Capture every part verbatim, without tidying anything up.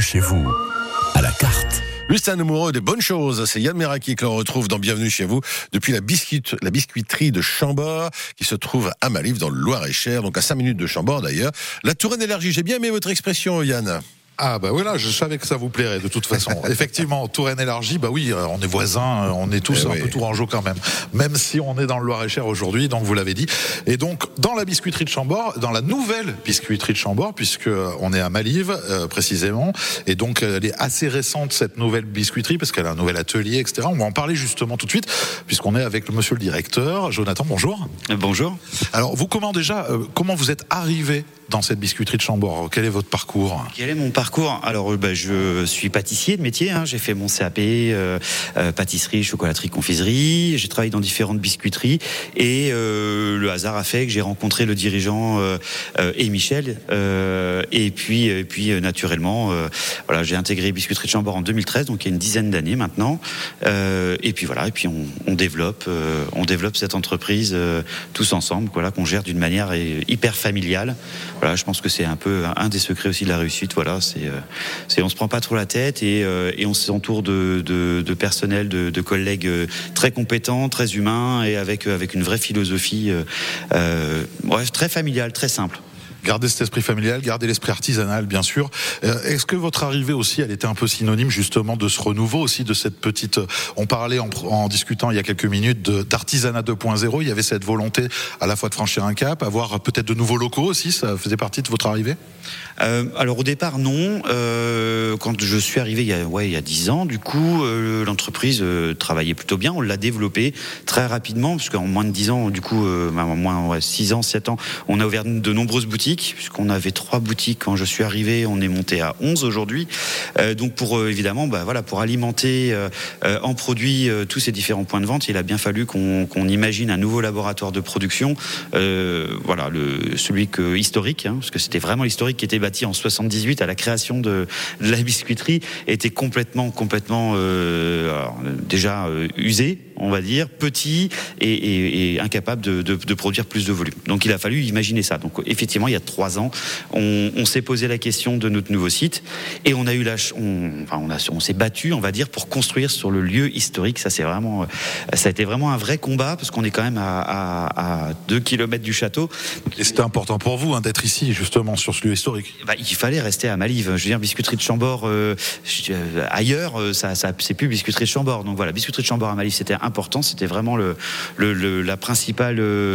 chez vous, à la carte. Lui, c'est un amoureux des bonnes choses. C'est Yann Meraki que l'on retrouve dans Bienvenue chez vous depuis la, biscuit, la biscuiterie de Chambord qui se trouve à Malif dans le Loir-et-Cher, donc à cinq minutes de Chambord d'ailleurs. La Touraine élargie, j'ai bien aimé votre expression, Yann. Ah bah voilà, je savais que ça vous plairait de toute façon. Effectivement, Touraine élargie, bah oui, on est voisins, on est tous eh un oui. peu tourangeaux quand même. Même si on est dans le Loir-et-Cher aujourd'hui, donc vous l'avez dit. Et donc dans la biscuiterie de Chambord, dans la nouvelle biscuiterie de Chambord, puisque on est à Malive euh, précisément, et donc elle est assez récente cette nouvelle biscuiterie parce qu'elle a un nouvel atelier, et cetera. On va en parler justement tout de suite, puisqu'on est avec le monsieur le directeur, Jonathan. Bonjour. Bonjour. Alors vous comment déjà, euh, comment vous êtes arrivé dans cette biscuiterie de Chambord? Quel est votre parcours? Quel est mon parcours? Alors, bah, je suis pâtissier de métier. Hein. J'ai fait mon C A P, euh, euh, pâtisserie, chocolaterie, confiserie. J'ai travaillé dans différentes biscuiteries. Et euh, le hasard a fait que j'ai rencontré le dirigeant euh, euh, et Michel. Euh, et puis, et puis euh, naturellement, euh, voilà, j'ai intégré Biscuiterie de Chambord en deux mille treize, donc il y a une dizaine d'années maintenant. Euh, et puis voilà, et puis on, on développe, euh, on développe cette entreprise euh, tous ensemble, voilà, qu'on gère d'une manière hyper familiale. Voilà, je pense que c'est un peu un des secrets aussi de la réussite. Voilà, c'est, euh, c'est on se prend pas trop la tête et, euh, et on s'entoure de, de, de personnel, de, de collègues très compétents, très humains et avec avec une vraie philosophie, euh, euh, bref, très familiale, très simple. Gardez cet esprit familial, gardez l'esprit artisanal, bien sûr. Euh, est-ce que votre arrivée aussi, elle était un peu synonyme justement de ce renouveau aussi, de cette petite... On parlait en, en discutant il y a quelques minutes de, d'artisanat deux point zéro, il y avait cette volonté à la fois de franchir un cap, avoir peut-être de nouveaux locaux aussi, ça faisait partie de votre arrivée? euh, Alors au départ, non. Euh, quand je suis arrivé il y a, ouais, il y a dix ans, du coup, euh, l'entreprise euh, travaillait plutôt bien, on l'a développée très rapidement, parce qu'en moins de dix ans, du coup, euh, en moins ouais, six ans, sept ans, on a ouvert de nombreuses boutiques, puisqu'on avait trois boutiques quand je suis arrivé, on est monté à onze aujourd'hui. Euh, donc pour euh, évidemment, bah voilà, pour alimenter euh, euh, en produits euh, tous ces différents points de vente, il a bien fallu qu'on, qu'on imagine un nouveau laboratoire de production. Euh, voilà, le celui que historique, hein, parce que c'était vraiment l'historique qui était bâti en soixante-dix-huit à la création de, de la biscuiterie, était complètement, complètement euh, alors, déjà euh, usé, on va dire, petit et, et, et incapable de, de, de produire plus de volume. Donc il a fallu imaginer ça. Donc effectivement, il y a trois ans, on, on s'est posé la question de notre nouveau site et on a eu la, on, enfin, on, a, on s'est battu, on va dire, pour construire sur le lieu historique. Ça, c'est vraiment, ça a été vraiment un vrai combat parce qu'on est quand même à, à, à deux kilomètres du château. Et c'était important pour vous hein, d'être ici, justement, sur ce lieu historique. Bah, il fallait rester à Malive. Je veux dire, biscuiterie de Chambord euh, ailleurs, ça, ça, c'est plus biscuiterie de Chambord. Donc voilà, biscuiterie de Chambord à Malive, c'était important. C'était vraiment le, le, le, la principale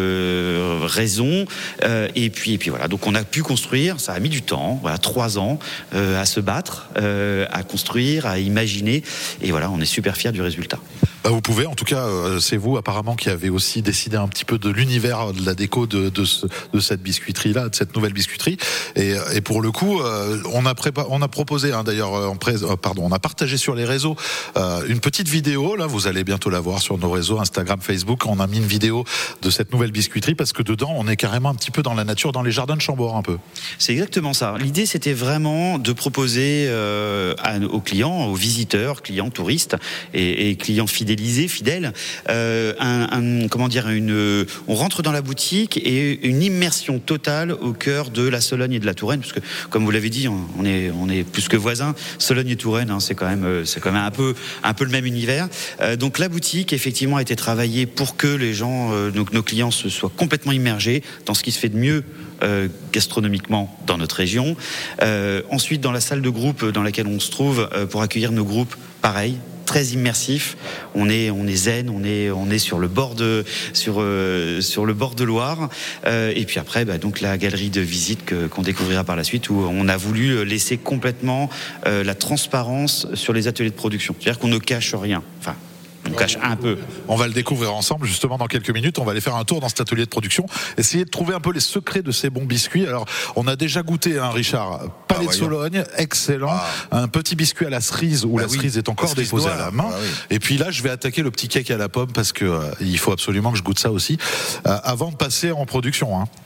euh, raison. Euh, et puis, et puis voilà. Donc on a pu construire. Ça a mis du temps, voilà, trois ans euh, à se battre, euh, à construire, à imaginer. Et voilà, on est super fiers du résultat. Bah vous pouvez, en tout cas, euh, c'est vous apparemment qui avez aussi décidé un petit peu de l'univers de la déco de, de, ce, de cette biscuiterie-là, de cette nouvelle biscuiterie. Et, et pour le coup, euh, on, a prépa- on a proposé, hein, d'ailleurs, on, pré- euh, pardon, on a partagé sur les réseaux euh, une petite vidéo. Là, vous allez bientôt la voir sur nos réseaux Instagram, Facebook. On a mis une vidéo de cette nouvelle biscuiterie parce que dedans, on est carrément un petit peu dans la nature, dans les jardins de Chambord un peu. C'est exactement ça. L'idée, c'était vraiment de proposer euh, à, aux clients, aux visiteurs, clients, touristes et, et clients fidélisés, fidèles, euh, un, un, comment dire, une, on rentre dans la boutique et une immersion totale au cœur de la Sologne et de la Touraine, parce que, comme vous l'avez dit, on, on est, on est plus que voisins. Sologne et Touraine, hein, c'est quand même, c'est quand même un peu, un peu le même univers. Euh, donc la boutique, effectivement, a été travaillée pour que les gens, euh, nos, nos clients, se soient complètement immergés dans ce qui se fait de mieux Euh, gastronomiquement dans notre région. Euh, ensuite, dans la salle de groupe dans laquelle on se trouve euh, pour accueillir nos groupes, pareil, très immersif. On est, on est zen, on est, on est sur le bord de, sur, euh, sur le bord de Loire. Euh, et puis après, bah, donc la galerie de visite que, qu'on découvrira par la suite, où on a voulu laisser complètement euh, la transparence sur les ateliers de production. C'est-à-dire qu'on ne cache rien. Enfin. On cache un peu. On va le découvrir ensemble justement dans quelques minutes. On va aller faire un tour dans cet atelier de production, essayer de trouver un peu les secrets de ces bons biscuits. Alors, on a déjà goûté, hein, Richard, Palais ah, de Sologne, excellent. Ah. Un petit biscuit à la cerise où bah la oui. cerise est encore cerise déposée à la main. Ah, oui. Et puis là, je vais attaquer le petit cake à la pomme parce que euh, il faut absolument que je goûte ça aussi euh, avant de passer en production. Hein.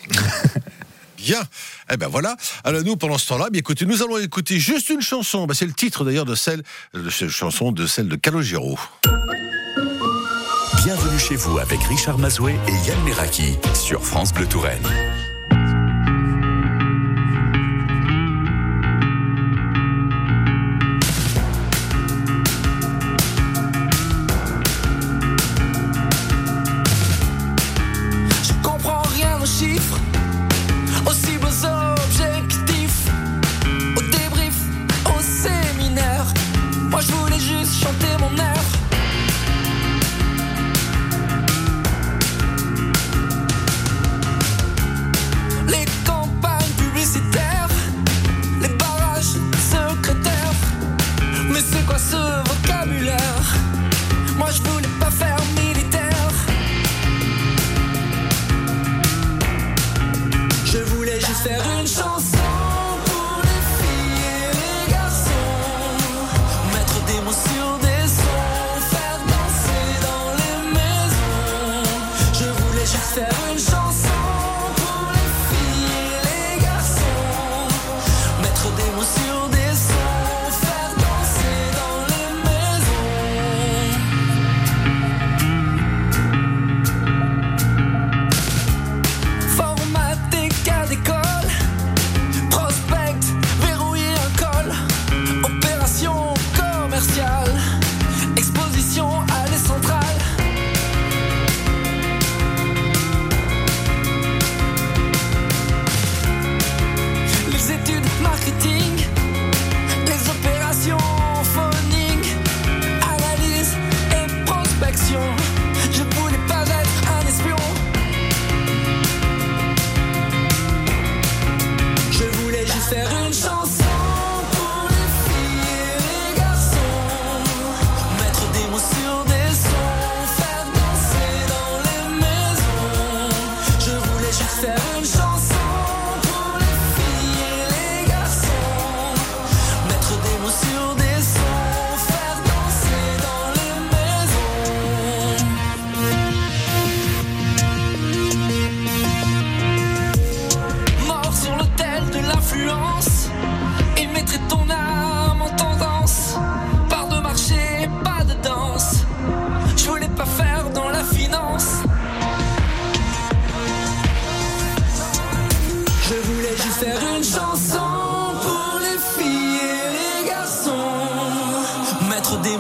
Bien, eh ben voilà. Alors nous, pendant ce temps-là, bien écoutez, nous allons écouter juste une chanson. Ben, c'est le titre d'ailleurs de celle, de cette chanson, de celle de Calogero. Bienvenue chez vous avec Richard Mazoué et Yann Meraki sur France Bleu Touraine.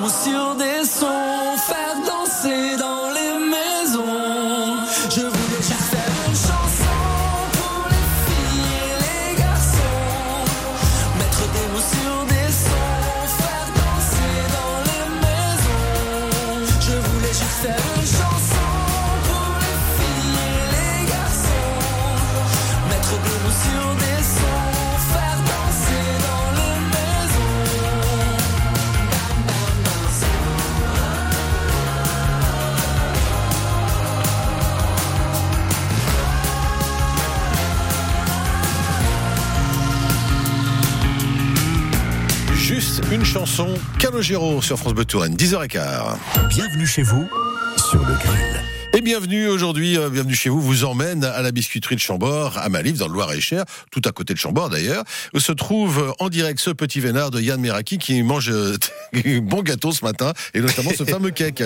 mots sur des sons, faire danser dans les maisons. Je voulais juste faire une chanson pour les filles et les garçons, mettre des mots sur des sons, faire danser dans les maisons. Je voulais juste faire une chanson pour les filles et les garçons, mettre des mots sur des sons, faire danser dans les maisons. Juste une chanson, Calogero sur France Bleu Touraine, dix heures quinze. Bienvenue chez vous sur le grill. Et bienvenue aujourd'hui, euh, bienvenue chez vous, vous emmène à la biscuiterie de Chambord, à Malif, dans le Loir-et-Cher, tout à côté de Chambord d'ailleurs, où se trouve en direct ce petit vénard de Yann Meraki qui mange euh, bon gâteau ce matin, et notamment ce fameux cake.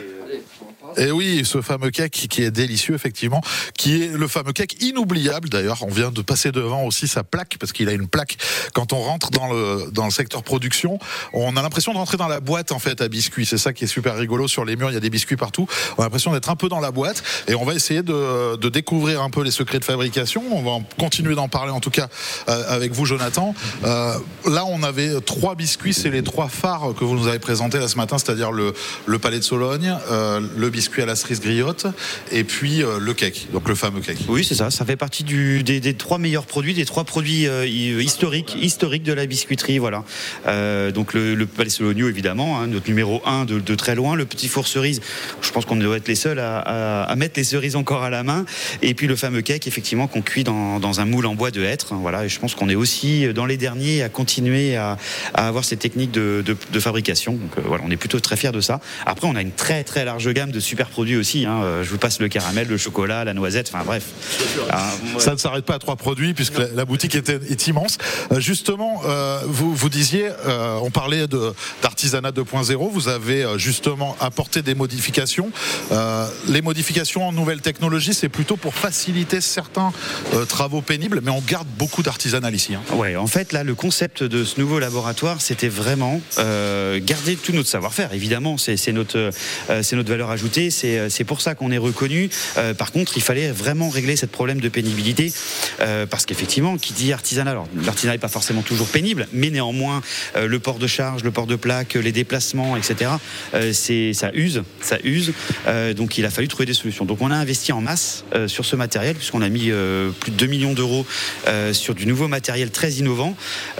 Et oui, ce fameux cake qui est délicieux, effectivement, qui est le fameux cake inoubliable. D'ailleurs, on vient de passer devant aussi sa plaque, parce qu'il a une plaque. Quand on rentre dans le, dans le secteur production, on a l'impression de rentrer dans la boîte, en fait, à biscuits. C'est ça qui est super rigolo. Sur les murs, il y a des biscuits partout. On a l'impression d'être un peu dans la boîte. Et on va essayer de, de découvrir un peu les secrets de fabrication. On va continuer d'en parler, en tout cas, euh, avec vous, Jonathan. Euh, là, on avait trois biscuits. C'est les trois phares que vous nous avez présentés là ce matin, c'est-à-dire le, le Palais de Sologne, euh, le biscuit à la cerise griotte et puis euh, le cake, donc le fameux cake. Oui, c'est ça, ça fait partie du, des, des trois meilleurs produits, des trois produits euh, historiques, historiques de la biscuiterie, voilà. Euh, donc le, le Palais Sologno, évidemment, hein, notre numéro un de, de très loin, le petit four cerise, je pense qu'on doit être les seuls à, à, à mettre les cerises encore à la main, et puis le fameux cake, effectivement, qu'on cuit dans, dans un moule en bois de hêtre, voilà, et je pense qu'on est aussi dans les derniers à continuer à, à avoir ces techniques de, de, de fabrication, donc euh, voilà, on est plutôt très fiers de ça. Après, on a une très très large gamme de super produits aussi, hein. Je vous passe le caramel, le chocolat, la noisette, enfin bref. Ah, ça ne s'arrête pas à trois produits puisque la, la boutique est, est immense. Euh, justement, euh, vous, vous disiez, euh, on parlait de, d'artisanat deux point zéro, vous avez euh, justement apporté des modifications. Euh, les modifications en nouvelles technologies, c'est plutôt pour faciliter certains euh, travaux pénibles, mais on garde beaucoup d'artisanal ici. Hein. Ouais, en fait, là, le concept de ce nouveau laboratoire, c'était vraiment euh, garder tout notre savoir-faire. Évidemment, c'est, c'est, notre, euh, c'est notre valeur ajoutée. C'est, c'est pour ça qu'on est reconnu. Euh, par contre, il fallait vraiment régler ce problème de pénibilité, euh, parce qu'effectivement, qui dit artisanat, alors l'artisanat n'est pas forcément toujours pénible, mais néanmoins, euh, le port de charge, le port de plaque, les déplacements, et cetera, euh, c'est, ça use, ça use. Euh, donc, il a fallu trouver des solutions. Donc, on a investi en masse euh, sur ce matériel, puisqu'on a mis euh, plus de deux millions d'euros euh, sur du nouveau matériel très innovant,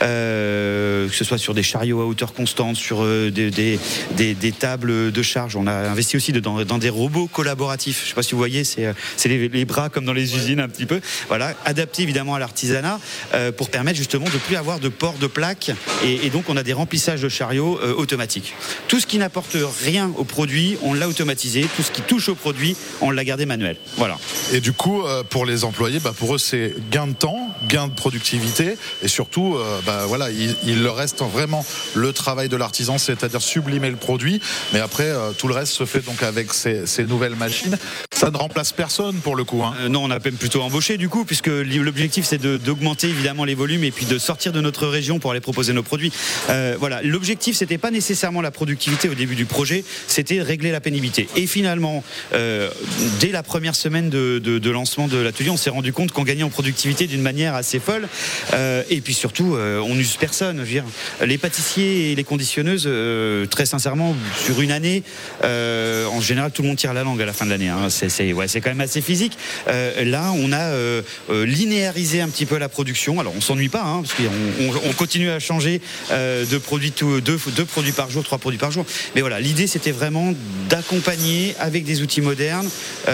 euh, que ce soit sur des chariots à hauteur constante, sur euh, des, des, des, des tables de charge. On a investi aussi dans, dans des robots collaboratifs. Je ne sais pas si vous voyez, c'est, c'est les, les bras comme dans les usines un petit peu. Voilà, adapté évidemment à l'artisanat euh, pour permettre justement de ne plus avoir de port de plaque. Et, et donc on a des remplissages de chariots euh, automatiques. Tout ce qui n'apporte rien au produit, on l'a automatisé. Tout ce qui touche au produit, on l'a gardé manuel. Voilà. Et du coup, euh, pour les employés, bah, pour eux, c'est gain de temps, gain de productivité, et surtout, euh, bah, voilà, il, il leur reste vraiment le travail de l'artisan, c'est-à-dire sublimer le produit. Mais après, euh, tout le reste se fait donc avec ces, ces nouvelles machines. Ça ne remplace personne pour le coup. Hein. Euh, non, on a même plutôt embauché du coup, puisque l'objectif c'est de, d'augmenter évidemment les volumes et puis de sortir de notre région pour aller proposer nos produits. Euh, voilà, l'objectif c'était pas nécessairement la productivité au début du projet, c'était régler la pénibilité. Et finalement, euh, dès la première semaine de, de, de lancement de l'atelier, on s'est rendu compte qu'on gagnait en productivité d'une manière assez folle. Euh, et puis surtout, euh, on n'use personne. Je veux dire, les pâtissiers et les conditionneuses, euh, très sincèrement, sur une année, euh, en général, tout le monde tire la langue à la fin de l'année. Hein. C'est, c'est, ouais, c'est quand même assez physique. Euh, là, on a euh, euh, linéarisé un petit peu la production. Alors, on s'ennuie pas, hein, parce qu'on on, on continue à changer euh, de produits, tout, deux, deux produits par jour, trois produits par jour. Mais voilà, l'idée, c'était vraiment d'accompagner avec des outils modernes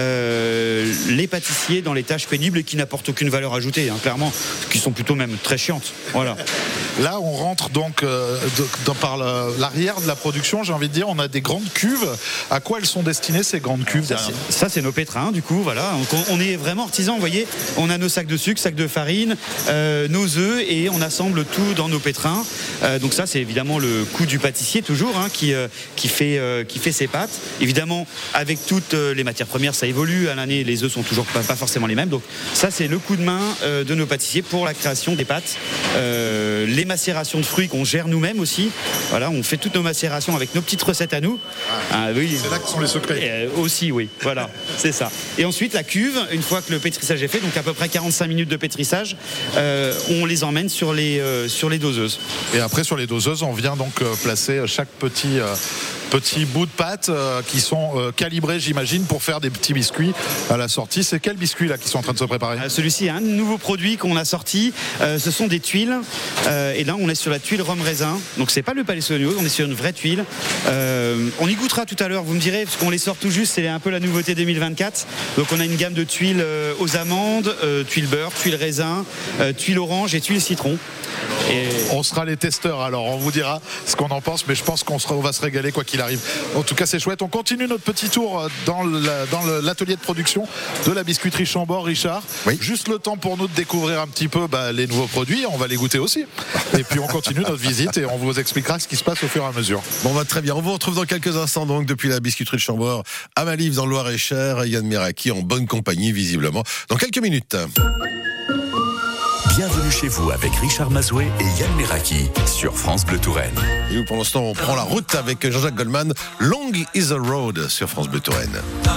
euh, les pâtissiers dans les tâches pénibles et qui n'apportent aucune valeur ajoutée, hein, clairement, qui sont plutôt même très chiantes. Voilà. Là, on rentre donc euh, de, dans, par l'arrière de la production, j'ai envie de dire, on a des grandes cuves. À quoi elles sont destinées ces grandes cuves ça, derrière c'est, ça, c'est nos pétrins, du coup, voilà. Donc, on, on est vraiment artisans, vous voyez. On a nos sacs de sucre, sacs de farine, euh, nos œufs, et on assemble tout dans nos pétrins. Euh, donc ça, c'est évidemment le coût du pâtissier, toujours, hein, qui, euh, qui, fait, euh, qui fait ses pâtes. Évidemment, avec toutes les matières premières, ça évolue. À l'année, les œufs sont toujours pas, pas forcément les mêmes. Donc ça, c'est le coup de main euh, de nos pâtissiers pour la création des pâtes. Euh, les macérations de fruits qu'on gère nous-mêmes aussi. Voilà, on fait toutes nos macérations avec nos petites recettes à nous. Ah, oui. C'est là que sont les secrets. Et, euh, aussi, oui. Voilà, c'est ça. Et ensuite, la cuve, une fois que le pétrissage est fait, donc à peu près quarante-cinq minutes de pétrissage, euh, on les emmène sur les, euh, sur les doseuses. Et après, sur les doseuses, on vient donc euh, placer chaque petit, euh, petit bout de pâte euh, qui sont euh, calibrés, j'imagine, pour faire des petits biscuits à la sortie. C'est quels biscuits là qui sont en train de se préparer? euh, Celui-ci est un nouveau produit qu'on a sorti. Euh, ce sont des tuiles. Euh, et là, on est sur la tuile rhum raisin. Donc, c'est pas le palais Sognose, on est sur une vraie tuile. Euh, on y goûtera tout à l'heure, vous me direz, parce qu'on les sort tout juste. C'est un peu la nouveauté deux mille vingt-quatre. Donc, on a une gamme de tuiles euh, aux amandes, euh, tuiles beurre, tuiles raisin, euh, tuiles orange et tuiles citron. Et... On sera les testeurs, alors on vous dira ce qu'on en pense, mais je pense qu'on sera, on va se régaler quoi qu'il arrive. En tout cas, c'est chouette. On continue notre petit tour dans, la, dans le, l'atelier de production de la biscuiterie Chambord, Richard. Oui. Juste le temps pour nous de découvrir un petit peu bah, les nouveaux produits. On va les goûter aussi. Et puis on continue notre visite et on vous expliquera ce qui se passe au fur et à mesure. Bon, bah, très bien. On vous retrouve dans quelques instants, donc, depuis la biscuiterie de Chambord à Malif, dans le Loir-et-Cher. Yann Meraki en bonne compagnie, visiblement, dans quelques minutes. Bienvenue chez vous avec Richard Mazoué et Yann Meraki sur France Bleu Touraine. Et nous, pour l'instant, on prend la route avec Jean-Jacques Goldman. Long is the road sur France Bleu Touraine.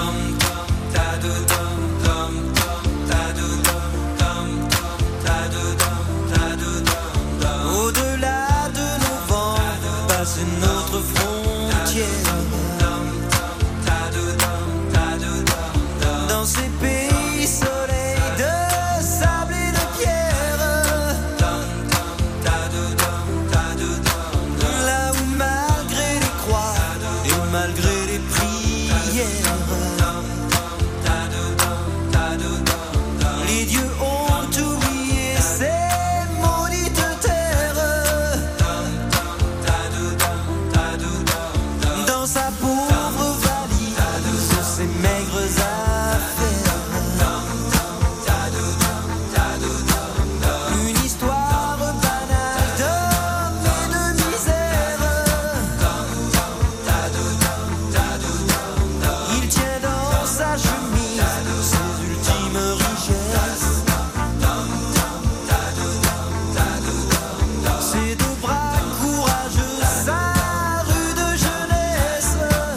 Au-delà de nos vents, passe notre frontière. Dans ces pays soleil de sable et de pierre, là où malgré les croix et malgré les prières, les dieux ont oublié ces maudites terres. Dans sa pauvre valise, ses maigres affaires, une histoire banale d'hommes et de misère. Il tient dans sa chemise ses ultimes richesses, ses deux bras courageux, sa rude jeunesse,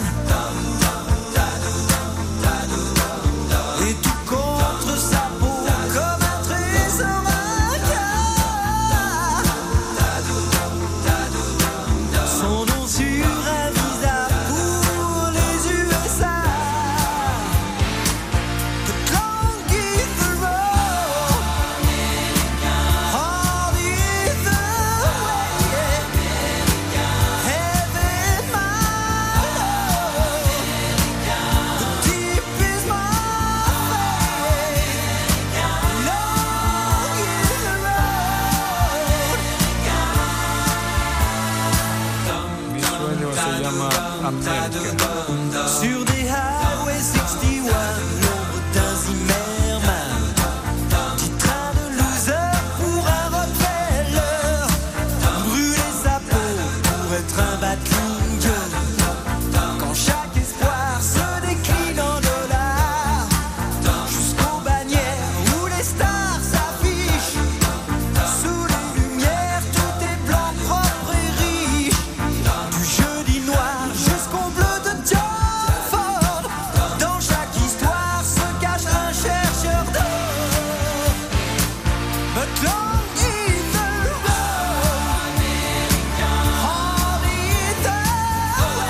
et tout contre sa peau comme un trésor incarne. Son nom sur un visa pour les U S A. But long is the road, hard is the way, heaven my love, the deep is my faith, long is the road. Mi sueño se llama América. Sur des highways soixante et un, l'ombre d'un Zimmerman, petit train de loser pour un Rockefeller, brûler sa peau pour être un bad king. Quand chaque espoir se décline en dollars, jusqu'aux bannières où les stars s'affichent, sous les lumières tout est blanc, propre et riche, du jeudi noir jusqu'au bleu de John Ford. Dans chaque histoire se cache un chercheur d'or. But long is the road, hard is the way,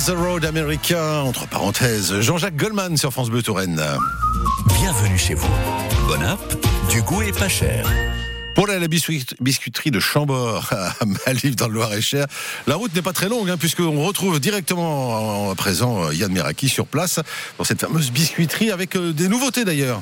the road américain, entre parenthèses, Jean-Jacques Goldman sur France Bleu Touraine. Bienvenue chez vous. Bonne app, du goût et pas cher. Pour aller à la biscuit- biscuiterie de Chambord, à Malif dans le Loir-et-Cher, la route n'est pas très longue, hein, puisqu'on retrouve directement à présent Yann Meraki sur place, dans cette fameuse biscuiterie, avec euh, des nouveautés d'ailleurs.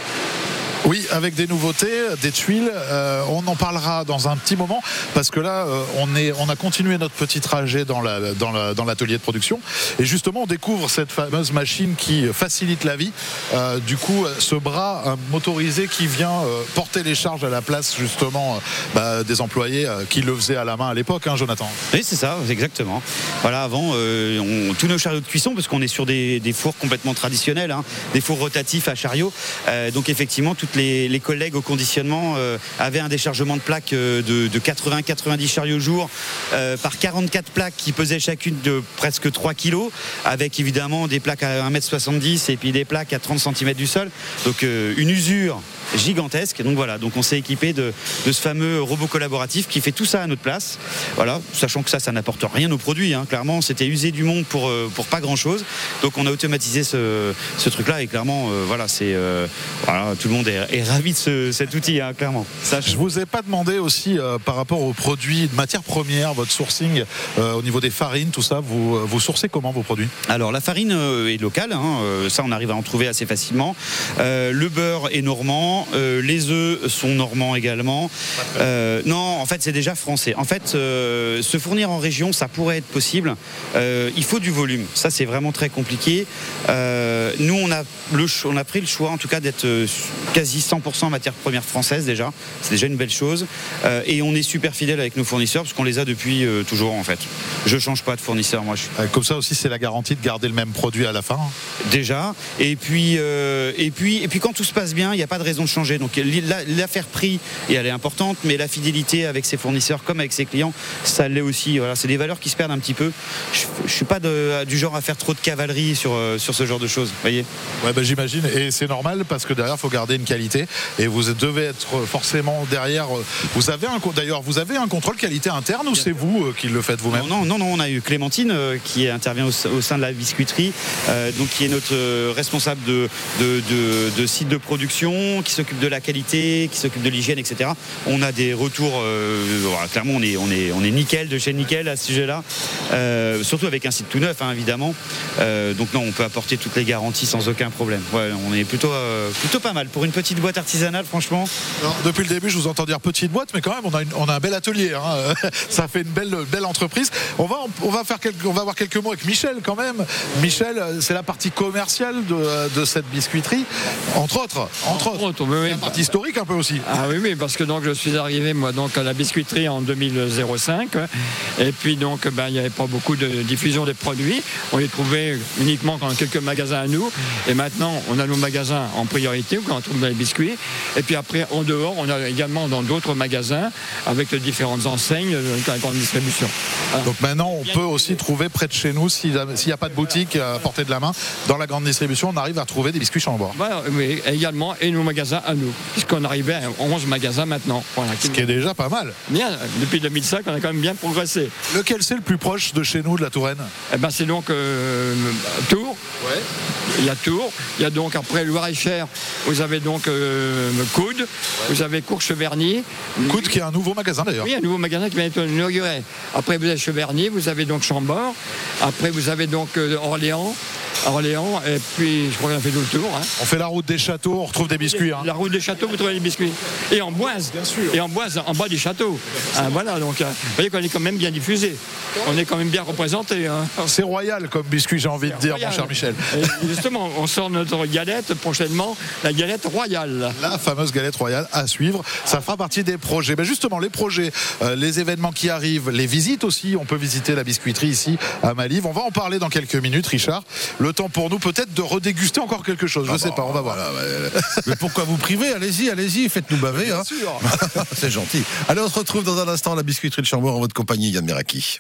Oui, avec des nouveautés, des tuiles. Euh, on en parlera dans un petit moment parce que là, euh, on est, on a continué notre petit trajet dans la, dans la, dans l'atelier de production et justement, on découvre cette fameuse machine qui facilite la vie. Euh, du coup, ce bras euh, motorisé qui vient euh, porter les charges à la place justement euh, bah, des employés euh, qui le faisaient à la main à l'époque, hein, Jonathan. Oui, c'est ça, exactement. Voilà, avant, euh, on, tous nos chariots de cuisson, parce qu'on est sur des, des fours complètement traditionnels, hein, des fours rotatifs à chariot. Euh, donc effectivement, toutes les, les collègues au conditionnement euh, avaient un déchargement de plaques euh, de, de quatre-vingts à quatre-vingt-dix chariots jour euh, par quarante-quatre plaques qui pesaient chacune de presque trois kilos, avec évidemment des plaques à un mètre soixante-dix et puis des plaques à trente centimètres du sol. Donc euh, une usure gigantesque. Donc voilà, donc on s'est équipé de, de ce fameux robot collaboratif qui fait tout ça à notre place. Voilà, sachant que ça, ça n'apporte rien au produit. Hein. Clairement, c'était user du monde pour pour pas grand chose. Donc on a automatisé ce, ce truc-là et clairement, euh, voilà, c'est euh, voilà, tout le monde est, est ravi de ce, cet outil, hein, clairement. Ça, je vous ai pas demandé aussi euh, par rapport aux produits de matières premières, votre sourcing euh, au niveau des farines, tout ça. Vous vous sourcez comment vos produits? Alors la farine euh, est locale, hein, euh, ça on arrive à en trouver assez facilement. Euh, le beurre est normand. Euh, les œufs sont normands également. Euh, non, en fait, c'est déjà français. En fait, euh, se fournir en région, ça pourrait être possible. Euh, il faut du volume. Ça, c'est vraiment très compliqué. Euh, nous, on a, le, on a pris le choix, en tout cas, d'être quasi cent pour cent matière première française déjà. C'est déjà une belle chose. Euh, et on est super fidèle avec nos fournisseurs parce qu'on les a depuis euh, toujours, en fait. Je change pas de fournisseur, moi. Je... Comme ça aussi, c'est la garantie de garder le même produit à la fin. Déjà. Et puis, euh, et puis, et puis, quand tout se passe bien, il n'y a pas de raison de changer. Donc l'affaire prix, et elle est importante, mais la fidélité avec ses fournisseurs comme avec ses clients, ça l'est aussi. Voilà, c'est des valeurs qui se perdent un petit peu. Je, je suis pas de, du genre à faire trop de cavalerie sur sur ce genre de choses. Voyez. Ouais, bah, j'imagine, et c'est normal parce que derrière, il faut garder une qualité, et vous devez être forcément derrière. Vous avez un d'ailleurs, vous avez un contrôle qualité interne ou c'est vous qui le faites vous-même? Non, non, non, on a eu Clémentine euh, qui intervient au, au sein de la biscuiterie, euh, donc qui est notre euh, responsable de de, de de site de production, qui s'occupe de la qualité, qui s'occupe de l'hygiène, et cetera. On a des retours, euh, voilà, clairement on est, on, est, on est nickel, de chez nickel à ce sujet-là, euh, surtout avec un site tout neuf, hein, évidemment. Euh, donc non, on peut apporter toutes les garanties sans aucun problème. Ouais, on est plutôt, euh, plutôt pas mal. Pour une petite boîte artisanale, franchement. Alors, depuis le début, je vous entends dire petite boîte, mais quand même, on a, une, on a un bel atelier. Hein. Ça fait une belle, belle entreprise. On va, on, va faire quelques, on va avoir quelques mots avec Michel quand même. Michel, c'est la partie commerciale de, de cette biscuiterie, entre autres. Entre, entre autres. Oui, oui. La partie historique un peu aussi. Ah oui, oui, parce que donc je suis arrivé moi donc à la biscuiterie en deux mille cinq, et puis donc ben il n'y avait pas beaucoup de diffusion des produits. On les trouvait uniquement dans quelques magasins à nous, et maintenant on a nos magasins en priorité quand on trouve les biscuits. Et puis après en dehors, on a également dans d'autres magasins avec les différentes enseignes de la grande distribution. Voilà. Donc maintenant on peut aussi trouver près de chez nous, s'il n'y a pas de boutique à portée de la main, dans la grande distribution, on arrive à trouver des biscuits Chambord. Voilà, oui, également, et nos magasins à nous, puisqu'on arrivait à onze magasins maintenant. Voilà, ce qui est déjà pas mal. Bien, depuis deux mille cinq, on a quand même bien progressé. Lequel c'est le plus proche de chez nous, de la Touraine? Eh ben, c'est donc euh, Tours. Ouais. Il y a Tours. Il y a donc après Loir-et-Cher, vous avez donc euh, Coude, ouais. Vous avez Cour-Cheverny. Coude qui est un nouveau magasin d'ailleurs. Oui, un nouveau magasin qui vient d'être inauguré. Après vous avez Cheverny, vous avez donc Chambord. Après vous avez donc euh, Orléans. Orléans, et puis je crois qu'on a fait tout le tour. Hein. On fait la route des châteaux, on retrouve des biscuits. Hein. La route des châteaux, vous trouvez les biscuits. Et en Boise, bien sûr. Et en Boise, en bas des châteaux. Hein, voilà, donc euh, vous voyez qu'on est quand même bien diffusé. On est quand même bien représenté. Hein. C'est royal comme biscuit, j'ai envie de dire, royal. Mon cher Michel. Et justement, on sort notre galette prochainement, la galette royale. La fameuse galette royale à suivre. Ça fera partie des projets. Mais justement, les projets, euh, les événements qui arrivent, les visites aussi. On peut visiter la biscuiterie ici à Malif. On va en parler dans quelques minutes, Richard. Le temps pour nous peut-être de redéguster encore quelque chose. Je ne ah sais bon, pas, on va voir. Voilà, ouais. Mais pourquoi vous priver? Allez-y, allez-y, faites-nous baver. Bien hein. sûr. C'est gentil. Allez, on se retrouve dans un instant à la biscuiterie de Chambord en votre compagnie, Yann Meraki.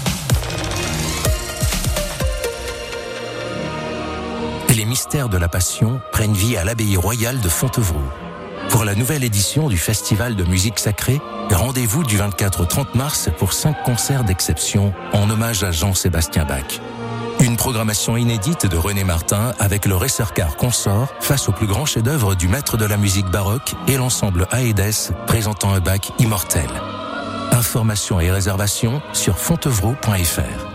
Les mystères de la Passion prennent vie à l'abbaye royale de Fontevraud. Pour la nouvelle édition du Festival de musique sacrée, rendez-vous du vingt-quatre au trente mars pour cinq concerts d'exception en hommage à Jean-Sébastien Bach. Une programmation inédite de René Martin avec le Racer Car Consort face au plus grand chef-d'œuvre du maître de la musique baroque et l'ensemble Aedes présentant un Bach immortel. Informations et réservations sur fontevraud point f r.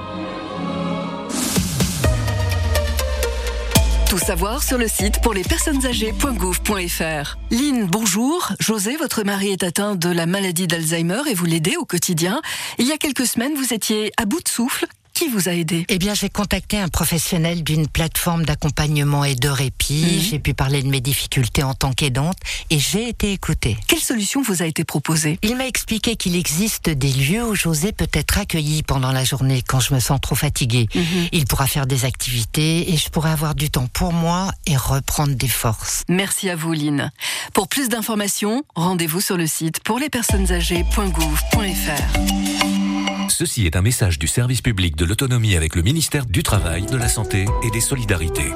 Tout savoir sur le site pour les personnes âgées point gouv point f r. Lynn, bonjour. José, votre mari est atteint de la maladie d'Alzheimer et vous l'aidez au quotidien. Il y a quelques semaines, vous étiez à bout de souffle. Qui vous a aidé ? Eh bien, j'ai contacté un professionnel d'une plateforme d'accompagnement et de répit. Mmh. J'ai pu parler de mes difficultés en tant qu'aidante et j'ai été écoutée. Quelle solution vous a été proposée ? Il m'a expliqué qu'il existe des lieux où José peut être accueilli pendant la journée quand je me sens trop fatiguée. Mmh. Il pourra faire des activités et je pourrai avoir du temps pour moi et reprendre des forces. Merci à vous, Lynn. Pour plus d'informations, rendez-vous sur le site pour les personnes âgées point gouv point f r. Ceci est un message du service public de l'autonomie avec le ministère du Travail, de la Santé et des Solidarités.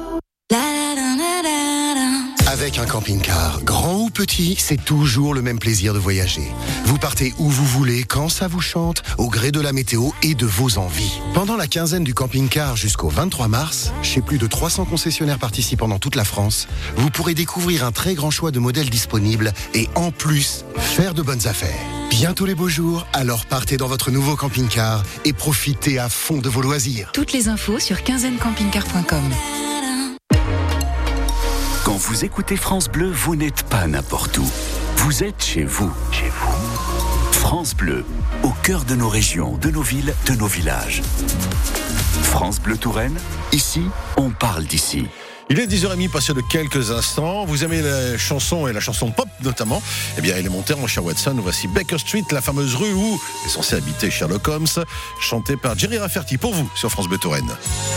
Avec un camping-car, grand ou petit, c'est toujours le même plaisir de voyager. Vous partez où vous voulez, quand ça vous chante, au gré de la météo et de vos envies. Pendant la quinzaine du camping-car jusqu'au vingt-trois mars, chez plus de trois cents concessionnaires participants dans toute la France, vous pourrez découvrir un très grand choix de modèles disponibles et en plus, faire de bonnes affaires. Bientôt les beaux jours, alors partez dans votre nouveau camping-car et profitez à fond de vos loisirs. Toutes les infos sur quinzaine camping car point com. Quand vous écoutez France Bleu, vous n'êtes pas n'importe où. Vous êtes chez vous. Chez vous. France Bleu, au cœur de nos régions, de nos villes, de nos villages. France Bleu Touraine, ici, on parle d'ici. Il est dix heures trente passé de quelques instants. Vous aimez la chanson et la chanson pop notamment ? Eh bien, élémentaire, mon cher Watson. Voici Baker Street, la fameuse rue où est censé habiter Sherlock Holmes, chantée par Jerry Rafferty pour vous sur France Bleu Touraine.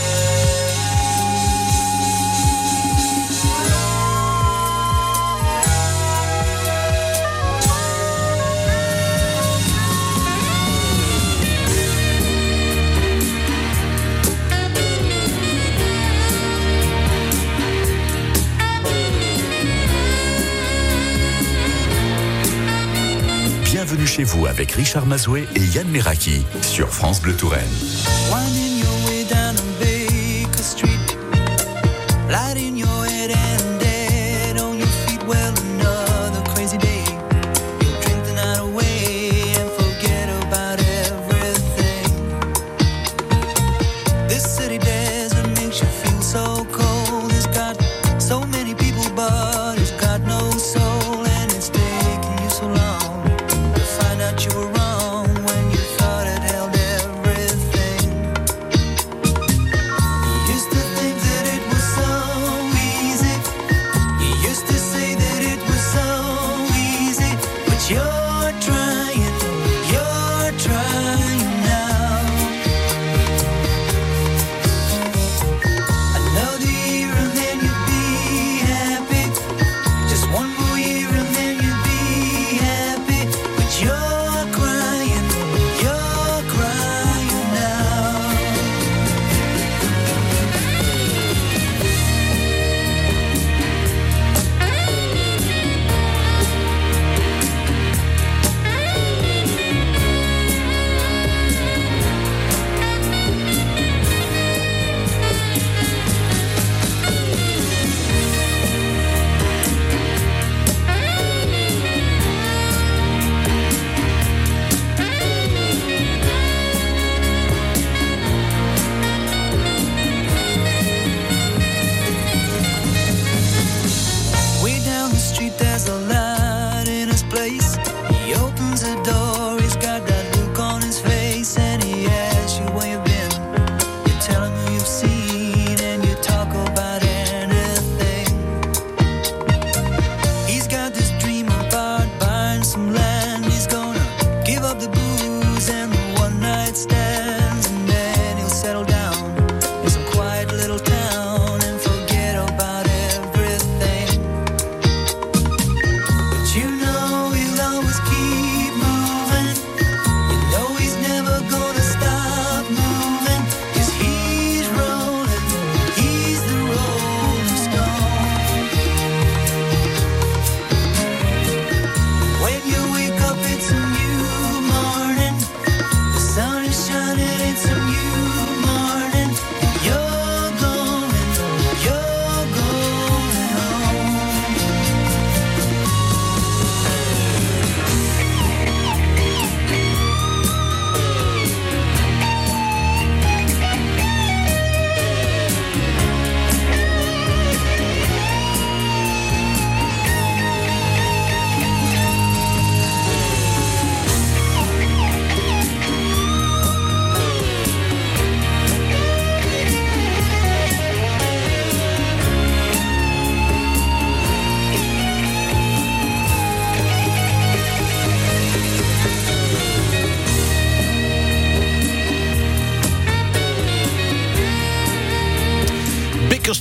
Bienvenue chez vous avec Richard Mazoué et Yann Meraki sur France Bleu Touraine. You were wrong when you thought it held everything.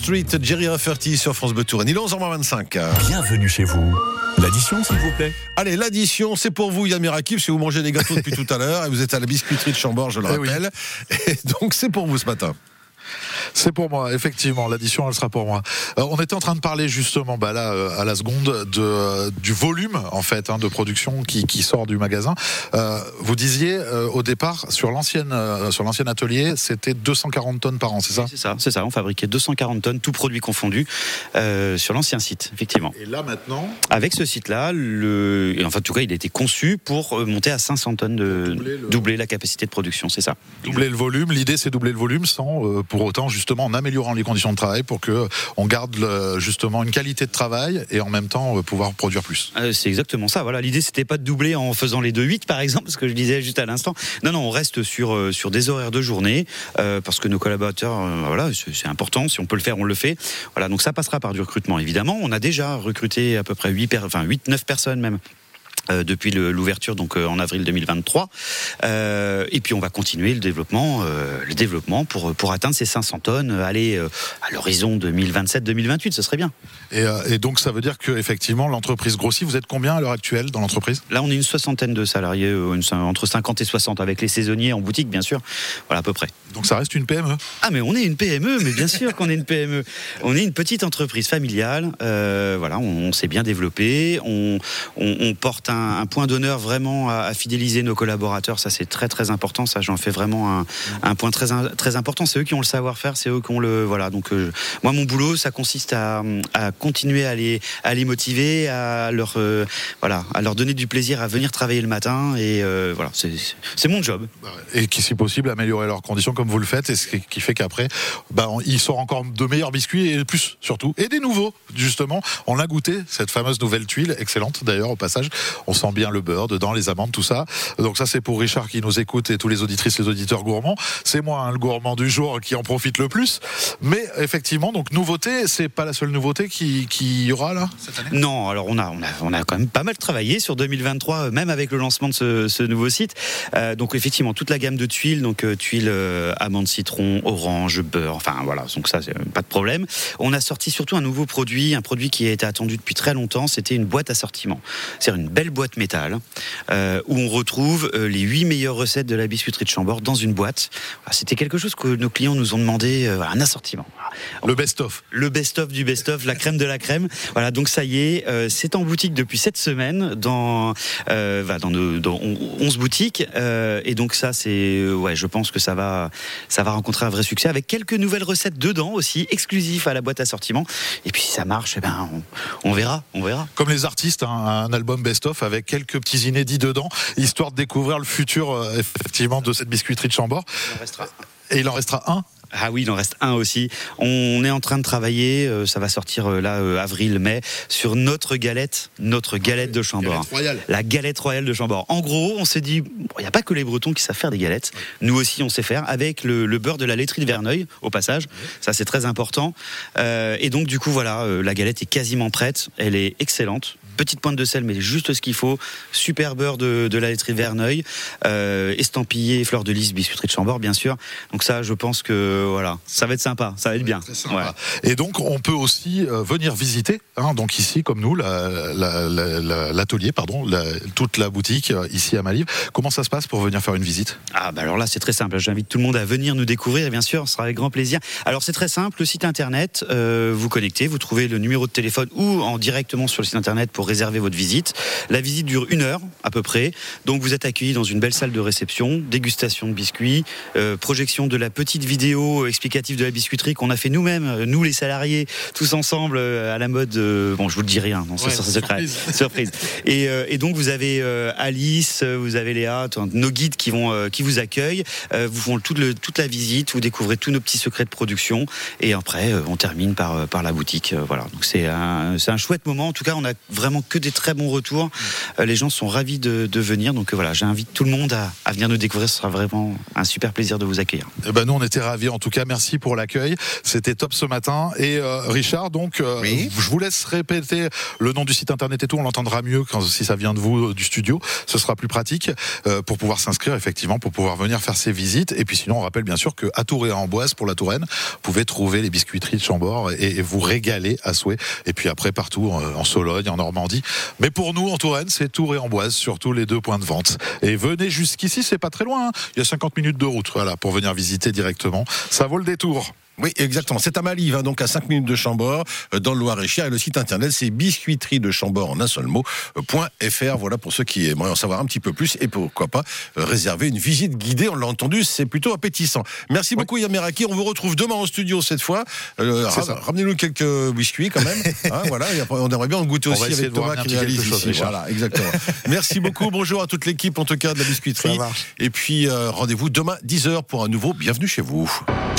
Street, Jerry Rafferty sur France Bleu Touraine. Il est onze heures vingt-cinq. Bienvenue chez vous. L'addition, s'il vous plaît. Allez, l'addition, c'est pour vous, Yann Meraki, parce que vous mangez des gâteaux depuis tout à l'heure et vous êtes à la biscuiterie de Chambord, je le Eh rappelle. Oui. Et donc, c'est pour vous ce matin. C'est pour moi, effectivement. L'addition, elle sera pour moi. Euh, on était en train de parler justement, bah là, euh, à la seconde, de euh, du volume en fait hein, de production qui, qui sort du magasin. Euh, vous disiez euh, au départ sur l'ancienne euh, sur l'ancien atelier, c'était deux cent quarante tonnes par an, c'est ça ? C'est ça, c'est ça. On fabriquait deux cent quarante tonnes, tout produit confondu, euh, sur l'ancien site, effectivement. Et là maintenant, avec ce site-là, le, et enfin, en tout cas, il a été conçu pour monter à cinq cents tonnes de doubler, le... doubler la capacité de production, c'est ça. Doubler le volume. L'idée, c'est doubler le volume sans euh, pour autant justement en améliorant les conditions de travail pour que on garde le, justement une qualité de travail et en même temps euh, pouvoir produire plus. Euh, c'est exactement ça. Voilà, l'idée c'était pas de doubler en faisant les deux huit par exemple, ce que je disais juste à l'instant. Non, non, on reste sur euh, sur des horaires de journée euh, parce que nos collaborateurs, euh, voilà, c'est, c'est important. Si on peut le faire, on le fait. Voilà, donc ça passera par du recrutement évidemment. On a déjà recruté à peu près huit, per... enfin huit, neuf personnes même. Euh, depuis le, l'ouverture donc euh, en avril deux mille vingt-trois euh, et puis on va continuer le développement euh, le développement pour pour atteindre ces cinq cents tonnes euh, aller euh, à l'horizon deux mille vingt-sept deux mille vingt-huit, ce serait bien. Et, euh, et donc ça veut dire que effectivement l'entreprise grossit. Vous êtes combien à l'heure actuelle dans l'entreprise ? Là on est une soixantaine de salariés, euh, une, entre cinquante et soixante avec les saisonniers en boutique bien sûr. Voilà à peu près. Donc ça reste une P M E ? Ah mais on est une P M E, mais bien sûr qu'on est une P M E. On est une petite entreprise familiale. Euh, voilà, on, on s'est bien développé. On, on, on porte un Un, un point d'honneur vraiment à, à fidéliser nos collaborateurs, ça c'est très très important, ça j'en fais vraiment un, un point très très important. C'est eux qui ont le savoir-faire, c'est eux qui ont le voilà. Donc euh, moi mon boulot ça consiste à, à continuer à les à les motiver, à leur euh, voilà à leur donner du plaisir à venir travailler le matin et euh, voilà c'est c'est mon job. Et qui si possible améliorer leurs conditions comme vous le faites et ce qui fait qu'après bah, on, ils sortent encore de meilleurs biscuits et plus surtout et des nouveaux justement. On a goûté cette fameuse nouvelle tuile excellente d'ailleurs au passage. On sent bien le beurre dedans, les amandes, tout ça. Donc ça c'est pour Richard qui nous écoute et tous les auditrices, les auditeurs gourmands. C'est moi hein, le gourmand du jour qui en profite le plus. Mais effectivement, donc nouveauté, c'est pas la seule nouveauté qui qui y aura là cette année ? Non, alors on a on a on a quand même pas mal travaillé sur deux mille vingt-trois, même avec le lancement de ce, ce nouveau site. Euh, donc effectivement toute la gamme de tuiles, donc euh, tuiles euh, amandes, citron, orange, beurre, enfin voilà. Donc ça c'est pas de problème. On a sorti surtout un nouveau produit, un produit qui a été attendu depuis très longtemps. C'était une boîte assortiment. C'est une belle boîte métal. Euh, où on retrouve euh, les huit meilleures recettes de la biscuiterie de Chambord dans une boîte. Voilà, c'était quelque chose que nos clients nous ont demandé, euh, un assortiment. Le best-of. Le best-of du best-of, la crème de la crème. Voilà, donc ça y est, euh, c'est en boutique depuis cette semaine dans, euh, bah, dans, nos, dans onze boutiques. Euh, et donc ça, c'est, euh, ouais, je pense que ça va, ça va rencontrer un vrai succès avec quelques nouvelles recettes dedans aussi, exclusifs à la boîte assortiment. Et puis si ça marche, eh ben, on, on verra, on verra. Comme les artistes, hein, un album best-of avec quelques petits inédits dedans, histoire de découvrir le futur euh, effectivement de cette biscuiterie de Chambord. Il en restera. Et il en restera un. Ah oui, il en reste un aussi. On est en train de travailler, euh, ça va sortir euh, là euh, avril-mai, sur notre galette, notre galette de Chambord. Galette royale. La galette royale de Chambord. En gros, on s'est dit, il bon, n'y a pas que les Bretons qui savent faire des galettes. Nous aussi, on sait faire avec le, le beurre de la laiterie de Verneuil, au passage. Ça, c'est très important. Euh, et donc, du coup, voilà, euh, la galette est quasiment prête. Elle est excellente. Petite pointe de sel, mais juste ce qu'il faut. Super beurre de, de la laiterie de Verneuil, euh, estampillé fleur de lys, biscuiterie de Chambord, bien sûr. Donc ça, je pense que voilà, ça va être sympa, ça va être bien. Ouais. Et donc, on peut aussi euh, venir visiter, hein, donc ici, comme nous, la, la, la, la, l'atelier, pardon, la, toute la boutique euh, ici à Malrive. Comment ça se passe pour venir faire une visite ? Ah bah alors là, c'est très simple. J'invite tout le monde à venir nous découvrir, bien sûr, ce sera avec grand plaisir. Alors c'est très simple, le site internet, euh, vous connectez, vous trouvez le numéro de téléphone ou en directement sur le site internet pour réserver votre visite. La visite dure une heure à peu près. Donc vous êtes accueillis dans une belle salle de réception, dégustation de biscuits, euh, projection de la petite vidéo explicative de la biscuiterie qu'on a fait nous-mêmes, nous les salariés, tous ensemble euh, à la mode. Euh, bon, je vous le dis rien, non, ouais, c'est secret, surprise. surprise. Et, euh, et donc vous avez euh, Alice, vous avez Léa, nos guides qui vont euh, qui vous accueillent, euh, vous font toute, le, toute la visite, vous découvrez tous nos petits secrets de production et après euh, on termine par par la boutique. Euh, voilà. Donc c'est un c'est un chouette moment. En tout cas, on a vraiment vraiment que des très bons retours. Euh, les gens sont ravis de, de venir. Donc euh, voilà, j'invite tout le monde à, à venir nous découvrir. Ce sera vraiment un super plaisir de vous accueillir. Eh ben, nous, on était ravis. En tout cas, merci pour l'accueil. C'était top ce matin. Et euh, Richard, donc, euh, oui. je vous laisse répéter le nom du site internet et tout. On l'entendra mieux quand, si ça vient de vous, du studio. Ce sera plus pratique euh, pour pouvoir s'inscrire, effectivement, pour pouvoir venir faire ces visites. Et puis sinon, on rappelle bien sûr qu'à Tours et à Amboise, pour la Touraine, vous pouvez trouver les biscuiteries de Chambord et, et vous régaler à souhait. Et puis après, partout, en, en Sologne, en Normandie. Mais pour nous, en Touraine, c'est Tours et Amboise, surtout les deux points de vente. Et venez jusqu'ici, c'est pas très loin. Hein. Il y a cinquante minutes de route, voilà, pour venir visiter directement. Ça vaut le détour. Oui, exactement. C'est à Malives, hein, donc à cinq minutes de Chambord, euh, dans le Loir-et-Cher. Et le site internet, c'est biscuiterie de Chambord en un seul mot, euh, point .fr. Voilà pour ceux qui aimeraient en savoir un petit peu plus et pourquoi pas euh, réserver une visite guidée. On l'a entendu, c'est plutôt appétissant. Merci oui. beaucoup Yann Meraki. On vous retrouve demain en studio cette fois. Euh, ra- ramenez-nous quelques biscuits quand même. Hein, voilà. Et après, on aimerait bien en goûter aussi avec Thomas qui réalise ici. Chose, voilà, exactement. Merci beaucoup. Bonjour à toute l'équipe, en tout cas de la biscuiterie. Et puis euh, rendez-vous demain dix heures pour un nouveau Bienvenue chez vous.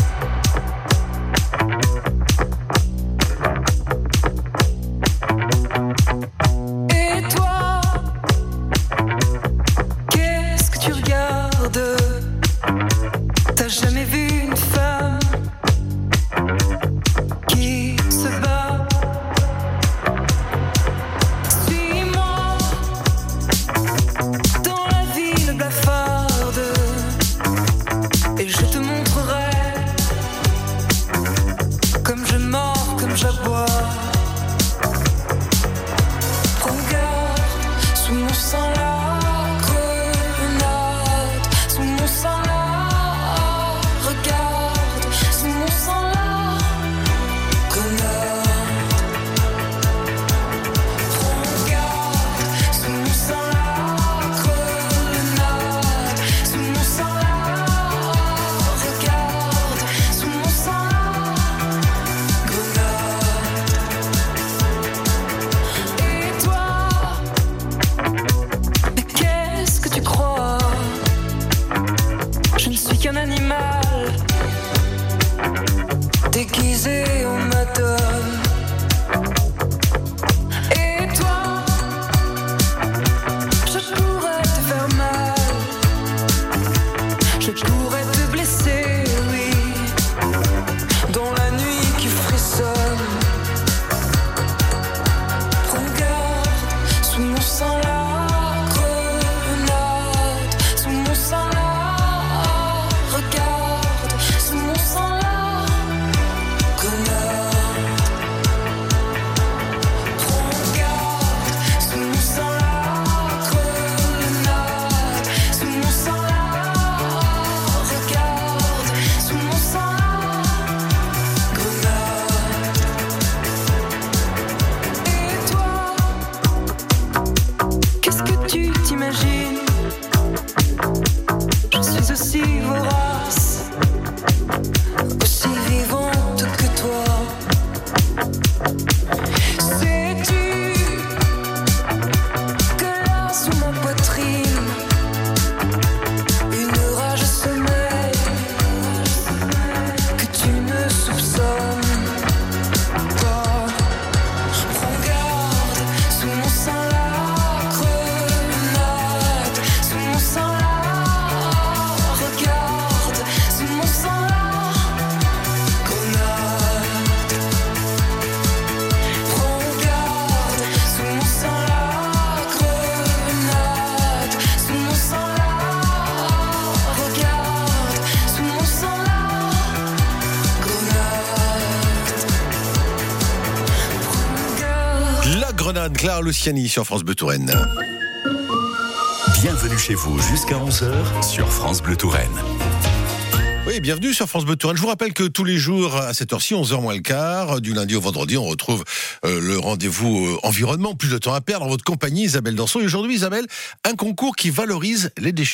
Clara Luciani sur France Bleu Touraine. Bienvenue chez vous jusqu'à onze heures sur France Bleu Touraine. Oui, bienvenue sur France Bleu Touraine. Je vous rappelle que tous les jours, à cette heure-ci, onze heures moins le quart, du lundi au vendredi, on retrouve euh, le rendez-vous euh, environnement. Plus de temps à perdre en votre compagnie, Isabelle Danson. Et aujourd'hui, Isabelle, un concours qui valorise les déchets.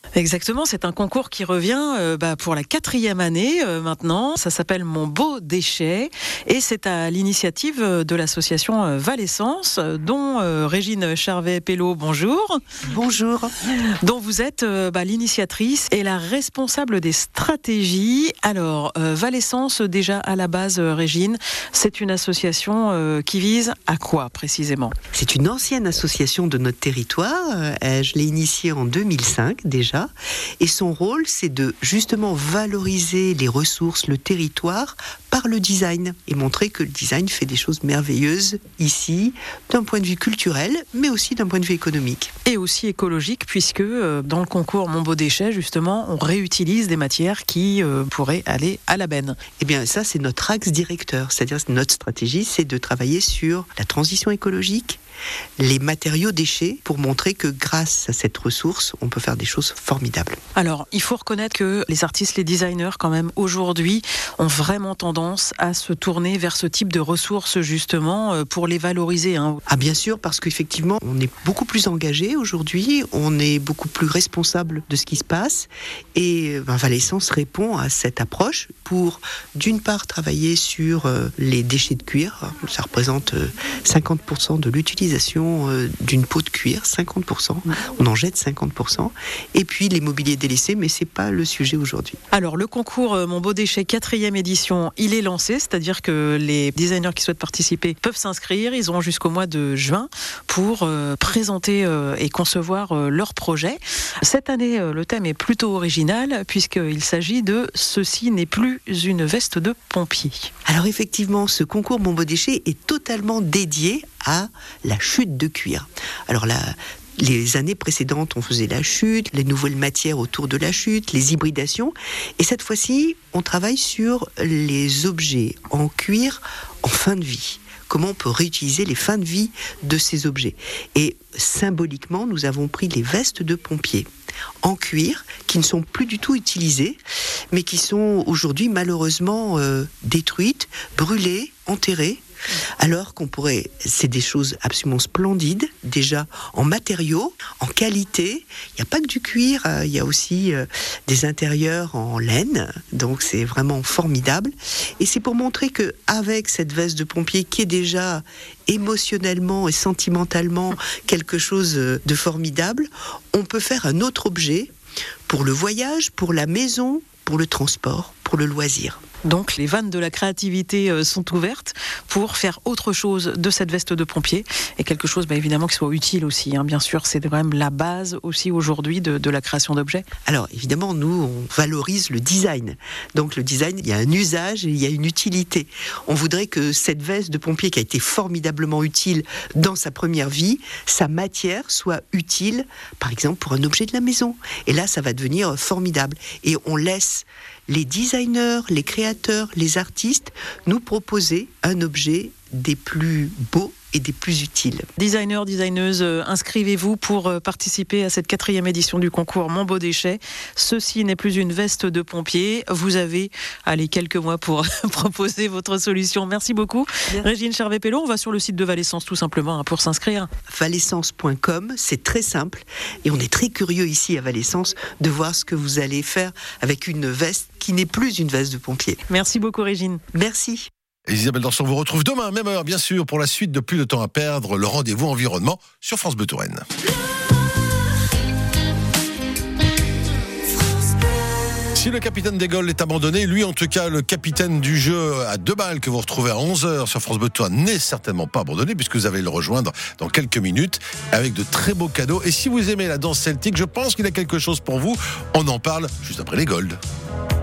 Exactement, c'est un concours qui revient euh, bah, pour la quatrième année euh, maintenant. Ça s'appelle Mon beau déchet et c'est à l'initiative de l'association euh, Valessence, dont euh, Régine Charvet-Pello, bonjour. Bonjour. Dont vous êtes euh, bah, l'initiatrice et la responsable des stratégies. Alors, euh, Valessence, déjà à la base, euh, Régine, c'est une association euh, qui vise à quoi précisément ? C'est une ancienne association de notre territoire. Euh, je l'ai initiée en deux mille cinq déjà. Et son rôle, c'est de justement valoriser les ressources, le territoire, par le design. Et montrer que le design fait des choses merveilleuses ici, d'un point de vue culturel, mais aussi d'un point de vue économique. Et aussi écologique, puisque euh, dans le concours Mon beau déchet, justement, on réutilise des matières qui euh, pourraient aller à la benne. Eh bien, ça, c'est notre axe directeur. C'est-à-dire que notre stratégie, c'est de travailler sur la transition écologique, les matériaux déchets, pour montrer que grâce à cette ressource, on peut faire des choses formidables. Alors, il faut reconnaître que les artistes, les designers, quand même, aujourd'hui, ont vraiment tendance à se tourner vers ce type de ressources, justement, pour les valoriser. Hein. Ah, bien sûr, parce qu'effectivement, on est beaucoup plus engagé aujourd'hui, on est beaucoup plus responsable de ce qui se passe, et ben, Valessence répond à cette approche pour, d'une part, travailler sur euh, les déchets de cuir. Ça représente euh, cinquante pour cent de l'utilisation d'une peau de cuir, cinquante pour cent. On en jette cinquante pour cent. Et puis les mobiliers délaissés, mais c'est pas le sujet aujourd'hui. Alors le concours Mon beau déchet quatrième édition, il est lancé, c'est-à-dire que les designers qui souhaitent participer peuvent s'inscrire. Ils auront jusqu'au mois de juin pour euh, présenter euh, et concevoir euh, leur projet. Cette année, euh, le thème est plutôt original puisqu'il s'agit de « Ceci n'est plus une veste de pompier ». Alors effectivement, ce concours Mon beau déchet est totalement dédié à la chute de cuir. Alors là, les années précédentes, on faisait la chute, les nouvelles matières autour de la chute, les hybridations. Et cette fois-ci, on travaille sur les objets en cuir en fin de vie. Comment on peut réutiliser les fins de vie de ces objets. Et symboliquement, nous avons pris les vestes de pompiers en cuir qui ne sont plus du tout utilisées, mais qui sont aujourd'hui malheureusement euh, détruites, brûlées, enterrées. Alors qu'on pourrait, c'est des choses absolument splendides, déjà en matériaux, en qualité. Il n'y a pas que du cuir, il y a aussi des intérieurs en laine, donc c'est vraiment formidable. Et c'est pour montrer qu'avec cette veste de pompier qui est déjà émotionnellement et sentimentalement quelque chose de formidable, on peut faire un autre objet pour le voyage, pour la maison, pour le transport, pour le loisir. Donc les vannes de la créativité sont ouvertes pour faire autre chose de cette veste de pompier et quelque chose bah, évidemment qui soit utile aussi. Hein. Bien sûr, c'est quand même la base aussi aujourd'hui de, de la création d'objets. Alors évidemment, nous, on valorise le design. Donc le design, il y a un usage et il y a une utilité. On voudrait que cette veste de pompier qui a été formidablement utile dans sa première vie, sa matière soit utile, par exemple, pour un objet de la maison. Et là, ça va devenir formidable. Et on laisse les designers, les créateurs, les artistes nous proposer un objet des plus beaux et des plus utiles. Designers, designeuses, euh, inscrivez-vous pour euh, participer à cette quatrième édition du concours Mon beau déchet. Ceci n'est plus une veste de pompier. Vous avez, allez, quelques mois pour proposer votre solution. Merci beaucoup. Bien. Régine Charvet-Pello, on va sur le site de Valessence tout simplement hein, pour s'inscrire. Valessence point com, c'est très simple et on est très curieux ici à Valessence de voir ce que vous allez faire avec une veste qui n'est plus une veste de pompier. Merci beaucoup Régine. Merci. Et Isabelle Dorson vous retrouve demain, même heure, bien sûr, pour la suite de Plus de temps à perdre, le rendez-vous environnement sur France Bleu Touraine. Si le capitaine des Gaules est abandonné, lui en tout cas, le capitaine du jeu à deux balles que vous retrouvez à onze heures sur France Bleu Touraine n'est certainement pas abandonné puisque vous allez le rejoindre dans quelques minutes avec de très beaux cadeaux. Et si vous aimez la danse celtique, je pense qu'il a quelque chose pour vous. On en parle juste après les Golds.